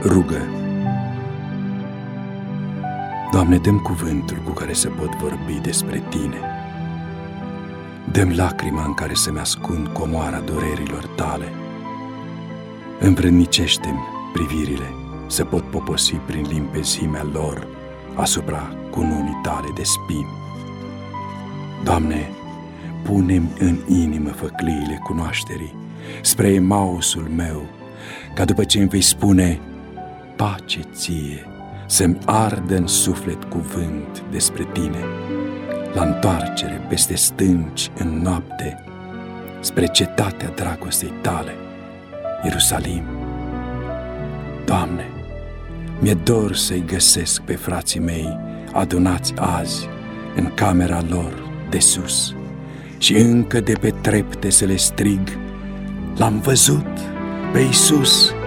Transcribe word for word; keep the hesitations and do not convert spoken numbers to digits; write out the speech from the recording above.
rugă. Doamne, dă-mi cuvântul cu care să pot vorbi despre Tine. Dă-mi lacrima în care să-mi ascund comoara durerilor Tale. Învrednicește-mi privirile să pot poposi prin limpezimea lor asupra cununii Tale de spini. Doamne, pune-mi în inimă făcliile cunoașterii spre Emausul meu, ca după ce îmi vei spune pace ție, să-mi ardă în suflet cuvânt despre Tine, la întoarcere peste stânci în noapte, spre cetatea dragostei Tale, Ierusalim. Doamne, mi-e dor să-i găsesc pe frații mei adunați azi în camera lor de sus și încă de pe trepte să le strig: L-am văzut pe Iisus